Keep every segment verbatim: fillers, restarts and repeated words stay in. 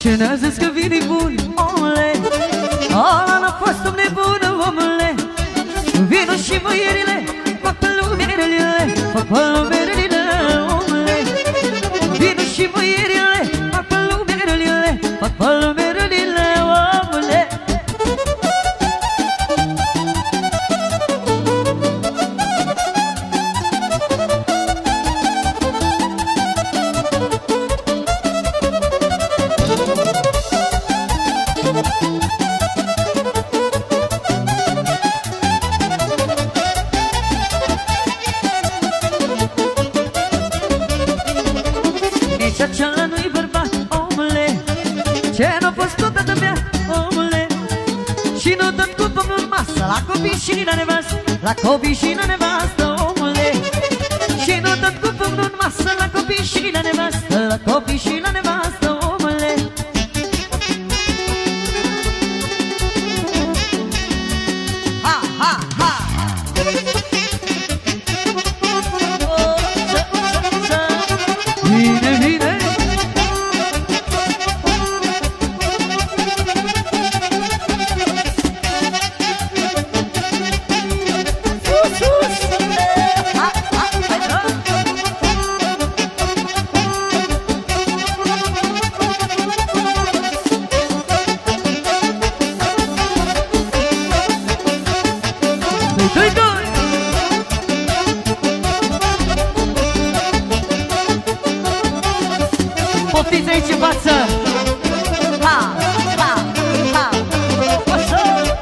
Ce ne-a zis că vine bun, omule, ala n-a fost om nebună, omule. Vino și mâierile, fac pe lumerele, fac pe lumerele, omule. Vino și mâierile, fac pe lumerele, fac pe lumerele, omule. Ceala nu-i bărbat, omule, ce n-a fost cu tata mea, omule. Și nu dăm cu pomnul în masă, la copii și la nevastă, la copii și la nevastă, omule. Și nu dăm cu pomnul în masă, la copii și la nevastă, la copii și la nevastă, omule. Ha, ha, ha! Vine, vine! Doi, doi! Poftiți aici în față! Ha! Ha! Ha! Așa!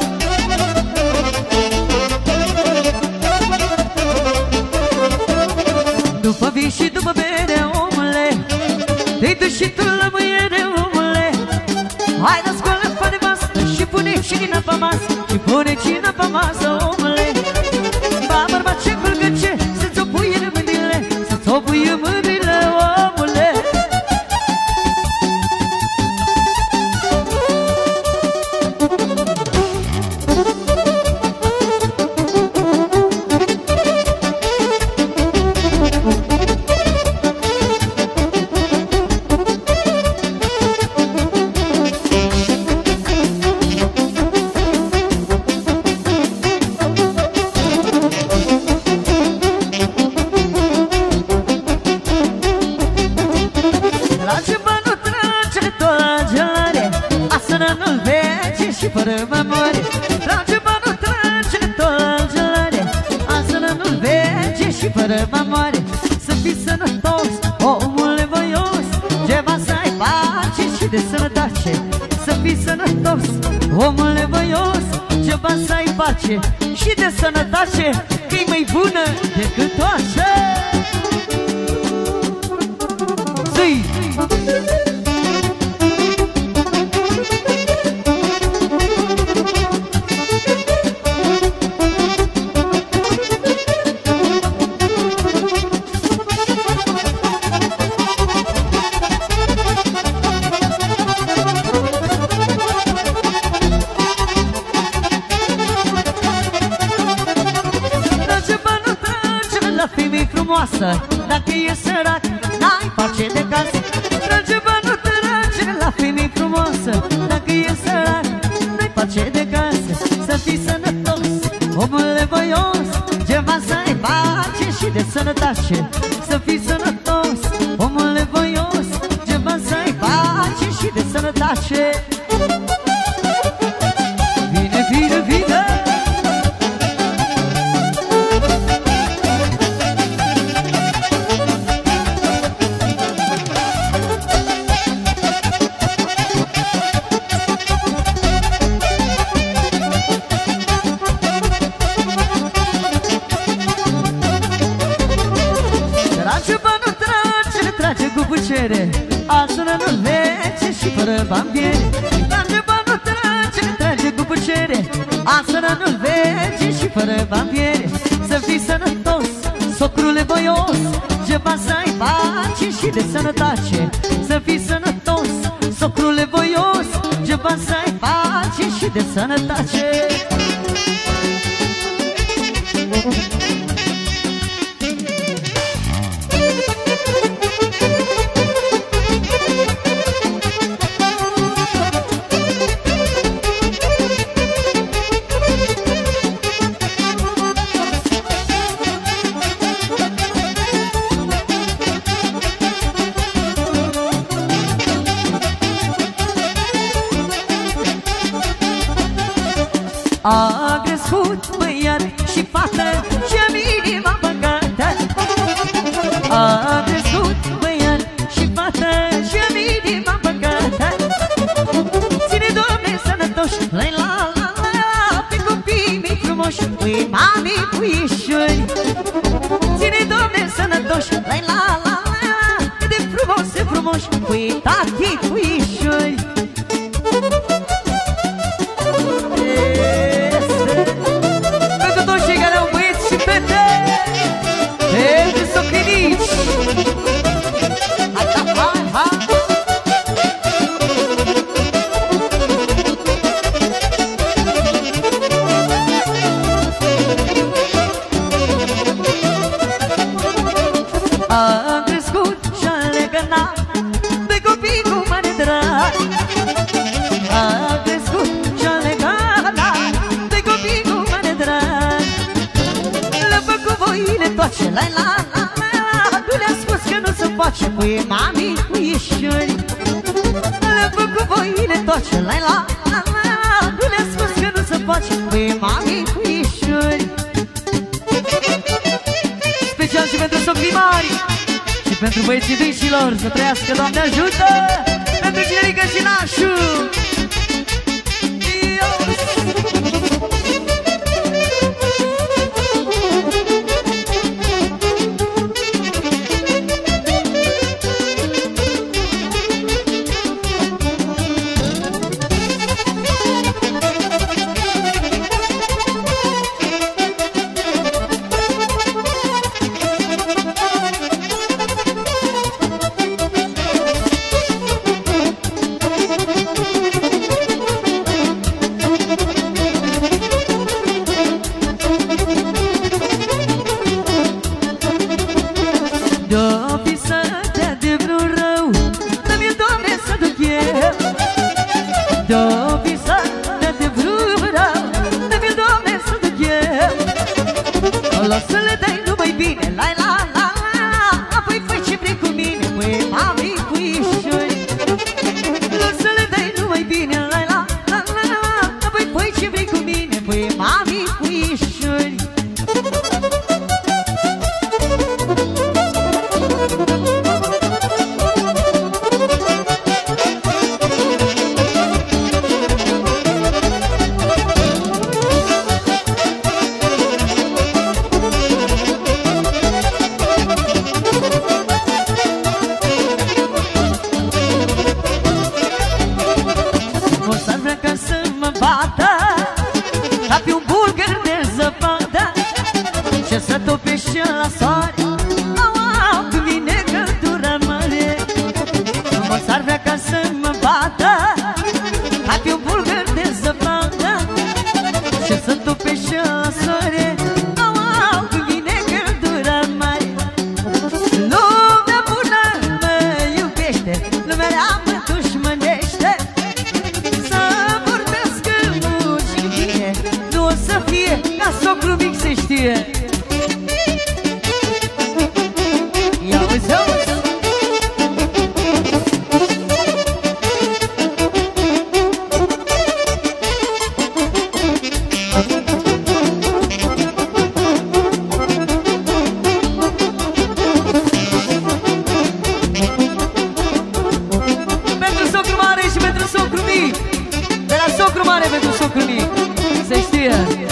După vin și după bere, omule, te-i duci și tu la mâiere, omule. Hai, da, scoală pe nevastă și pune cina pe masă, și pune cina pe masă, omule. Ba, bărbat, ce culgăce, să-ți o pui în mâinile, să-ți o pui în mâinile, omule. Trage banul, trage tot la gelare, asănă nu-l vece și fără memorie. Trage banul, trage tot la gelare, asănă nu-l vece și fără memorie. Să fii sănătos, omule voios, ceva să ai pace și de sănătate. Să fii sănătos, omule voios, ceva să ai pace și de sănătate, că-i mai bună decât toate. Zi! Trage banul, trage la femei frumoasă, dacă e sărac, n-ai pace de casă. Trage banul, trage la femei frumoasă, dacă e sărac, n-ai pace de casă. Să fii sănătos, omule voios, ceva să ai pace și de sănătate. Să fii sănătos, omule voios, ceva să ai pace și de sănătate. Vine, vine, vine! Trage banul, trage, trage cu pucere, asănă nu-l vece și fără bambiere. Trage banul, trage, trage cu pucere, asănă nu-l vece și fără bambiere. Să fii sănătos, socrule voios, ceva să ai pace și de sănătate. Să fii sănătos, socrule voios, ceva să ai pace și de sănătate. A crescut băiat și fată și-am inima păcată. A crescut băiat și fată și-am inima păcată. Ține, Doamne, sănătoși, la la la la, pe copiii mei frumoși, pui mami, puișori. Ține, Doamne, sănătoși, la la la la, de frumos, de frumoși, pui tati, puișori. Pentru toți cei care au băieți și fete, pentru socrinici. Hai, hai, hai. A crescut și-a legănat de copii cu mare drag. A crescut și-a legănat de copii cu mare drag. Le-a făcut voile toace, la la la la, tu le-a spus că nu se face cu ei mami, cu ieșori. Le-a făcut voile toace, la la la la, tu le-a spus că nu se face cu ei mami, cu ieșori. Special și pentru socrii mari și pentru băieții dâșilor, să trăiască, Doamne ajută. Pentru cinerică și nașul. Să le dai numai bine, la la la la, apoi fai ce vrei cu mine, păi mami, puișori. Să le dai numai bine, la la la la, apoi fai ce vrei cu mine, păi mami, puișori. Ca pe un bulgăr de zăpadă și să topește la soare. Au, au, când vine căldura mare, mulți ar vrea ca să mă bată. Ca pe un bulgăr de zăpadă și să topește la soare. Au, au, când vine căldura mare. Lumea bună mă iubește, lumea rea mă dușmănește. Să fie ca socru mic, se știe. Ia uzi, auzi. Pentru socru mare și pentru socru mic. De la socru mare pentru socru mic, se știe.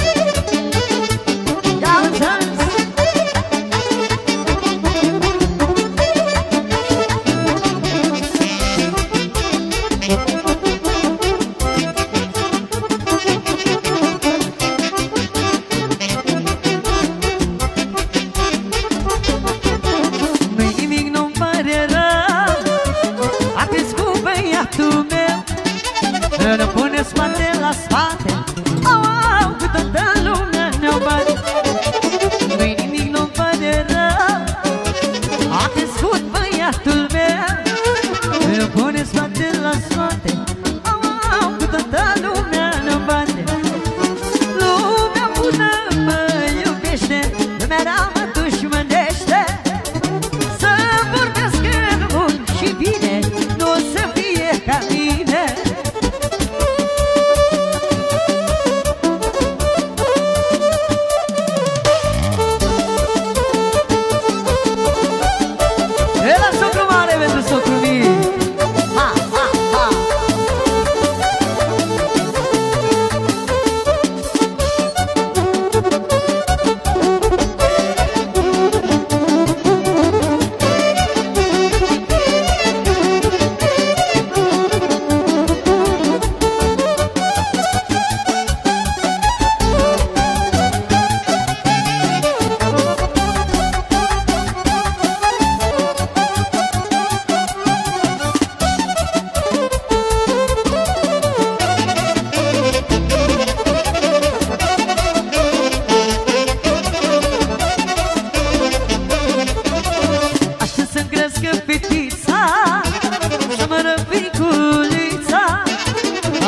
Nu-i nimic, nu-mi pare rău, a crescut băiatul meu. Nu pune spate la spate, au, au, cu toată lumea ne-o bate. Nu-i nimic, nu-mi pare rău, a crescut băiatul meu. Nu pune spate la spate, au, au, cu toată lumea ne-o bate. Lumea bună mă iubește, lumea rea mă dușmănește. Să vorbească bun și bine, nu o să fie ca mine.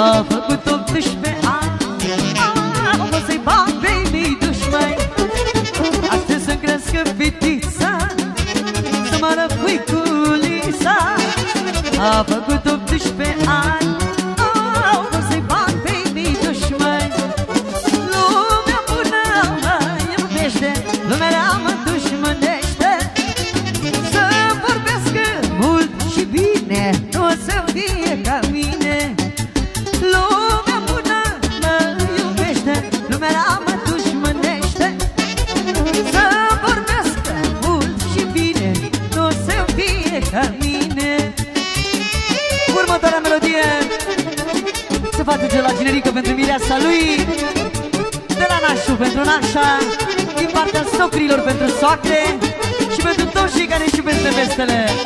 A făcut optsprezece ani, o să-i bag baby dușmani. Astăzi să-mi crească fetița, să mă răpui cu Lisa. A făcut optsprezece ani, o să-i bag baby dușmani. Lumea bună mă iubește, lumea rea mă dușmănește. Să vorbească mult și bine, nu o să fie ca mine. Lumea bună mă iubește, lumea rea mă dușmănește. Să vorbească mult și bine, nu o să fie ca mine. Următoarea melodie se face la generică pentru mireasa lui, de la nașu pentru nașa, din partea socrilor pentru soacre și pentru toți cei care își iubesc nevestele.